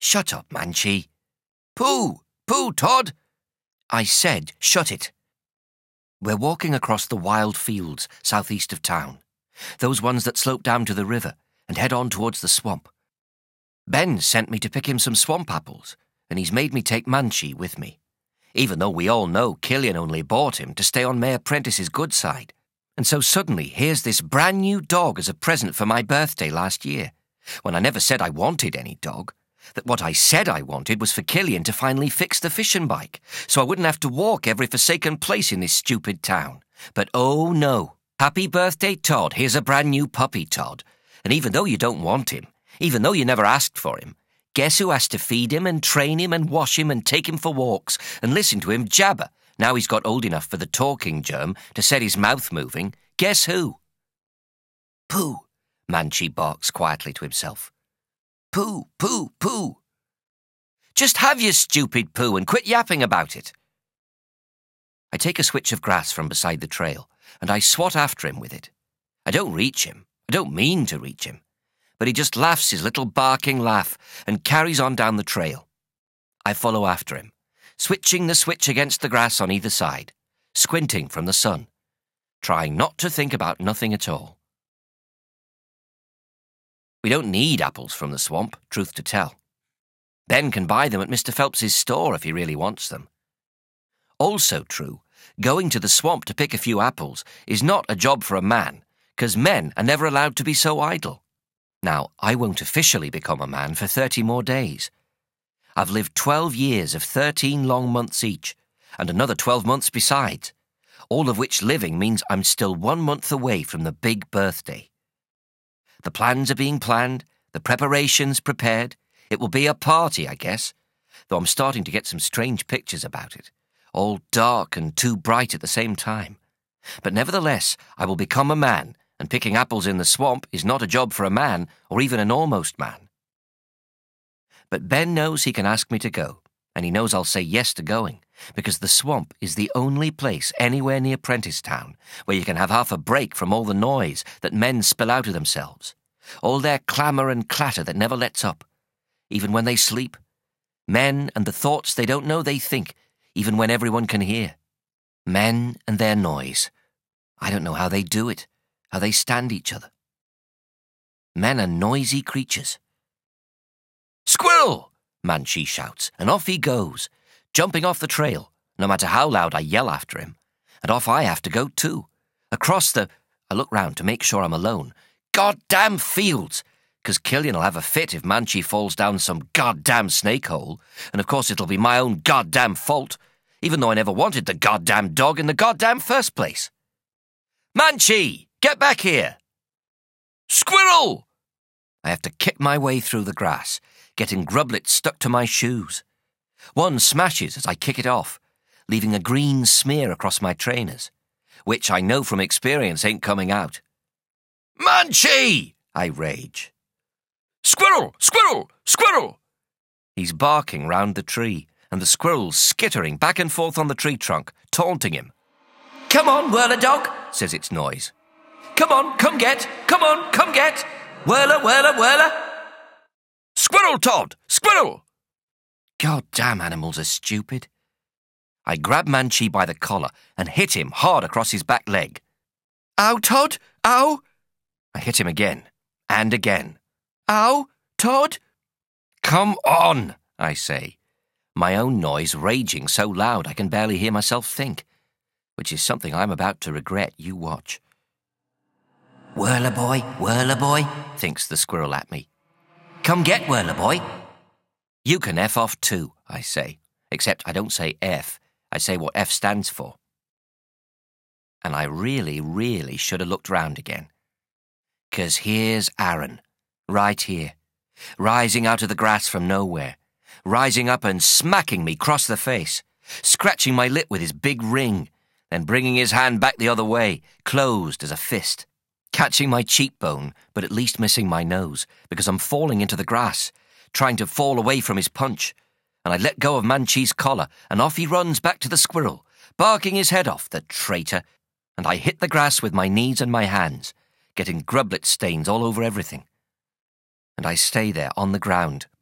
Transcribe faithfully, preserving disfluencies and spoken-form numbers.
Shut up, Manchee. Pooh! Pooh, Todd! I said, shut it. We're walking across the wild fields southeast of town, those ones that slope down to the river and head on towards the swamp. Ben sent me to pick him some swamp apples, and he's made me take Manchee with me, even though we all know Killian only bought him to stay on Mayor Prentice's good side. And so suddenly here's this brand new dog as a present for my birthday last year, when I never said I wanted any dog. That what I said I wanted was for Killian to finally fix the fishing bike, so I wouldn't have to walk every forsaken place in this stupid town. But oh no. Happy birthday, Todd. Here's a brand new puppy, Todd. And even though you don't want him, even though you never asked for him, guess who has to feed him and train him and wash him and take him for walks and listen to him jabber now he's got old enough for the talking germ to set his mouth moving? Guess who? Pooh, Manchee barks quietly to himself. Pooh, Pooh, Pooh. Just have your stupid Pooh and quit yapping about it. I take a switch of grass from beside the trail and I swat after him with it. I don't reach him. I don't mean to reach him. But he just laughs his little barking laugh and carries on down the trail. I follow after him, switching the switch against the grass on either side, squinting from the sun, trying not to think about nothing at all. We don't need apples from the swamp, truth to tell. Ben can buy them at Mister Phelps's store if he really wants them. Also true, going to the swamp to pick a few apples is not a job for a man, because men are never allowed to be so idle. Now, I won't officially become a man for thirty more days. I've lived twelve years of thirteen long months each, and another twelve months besides, all of which living means I'm still one month away from the big birthday. The plans are being planned, the preparations prepared. It will be a party, I guess, though I'm starting to get some strange pictures about it, all dark and too bright at the same time. But nevertheless, I will become a man, and picking apples in the swamp is not a job for a man or even an almost man. But Ben knows he can ask me to go, and he knows I'll say yes to going, because the swamp is the only place anywhere near Prenticetown where you can have half a break from all the noise that men spill out of themselves, all their clamour and clatter that never lets up, even when they sleep, men and the thoughts they don't know they think, even when everyone can hear. Men and their noise. I don't know how they do it, how they stand each other. Men are noisy creatures. Squirrel! Manchee shouts, and off he goes, jumping off the trail, no matter how loud I yell after him. And off I have to go too, across the... I look round to make sure I'm alone. Goddamn fields! Because Killian'll have a fit if Manchee falls down some goddamn snake hole, and of course it'll be my own goddamn fault, even though I never wanted the goddamn dog in the goddamn first place. Manchee! Get back here! Squirrel! I have to kick my way through the grass, getting grublets stuck to my shoes. One smashes as I kick it off, leaving a green smear across my trainers, which I know from experience ain't coming out. Manchee! I rage. Squirrel! Squirrel! Squirrel! He's barking round the tree, and the squirrel's skittering back and forth on the tree trunk, taunting him. Come on, whirler dog, says its noise. Come on, come get, come on, come get. Whirler, whirler, whirler. Squirrel, Todd! Squirrel! Goddamn animals are stupid. I grab Manchee by the collar and hit him hard across his back leg. Ow, Todd! Ow! I hit him again, and again. Ow, Todd! Come on, I say, my own noise raging so loud I can barely hear myself think, which is something I'm about to regret, you watch. Whirler boy, whirler boy, thinks the squirrel at me. Come get whirler boy. You can F off too, I say, except I don't say F, I say what F stands for. And I really, really should have looked round again. 'Cause here's Aaron, right here, rising out of the grass from nowhere, rising up and smacking me across the face, scratching my lip with his big ring, then bringing his hand back the other way, closed as a fist, catching my cheekbone, but at least missing my nose, because I'm falling into the grass, trying to fall away from his punch, and I let go of Manchee's collar, and off he runs back to the squirrel, barking his head off, the traitor, and I hit the grass with my knees and my hands, getting grublet stains all over everything. And I stay there on the ground,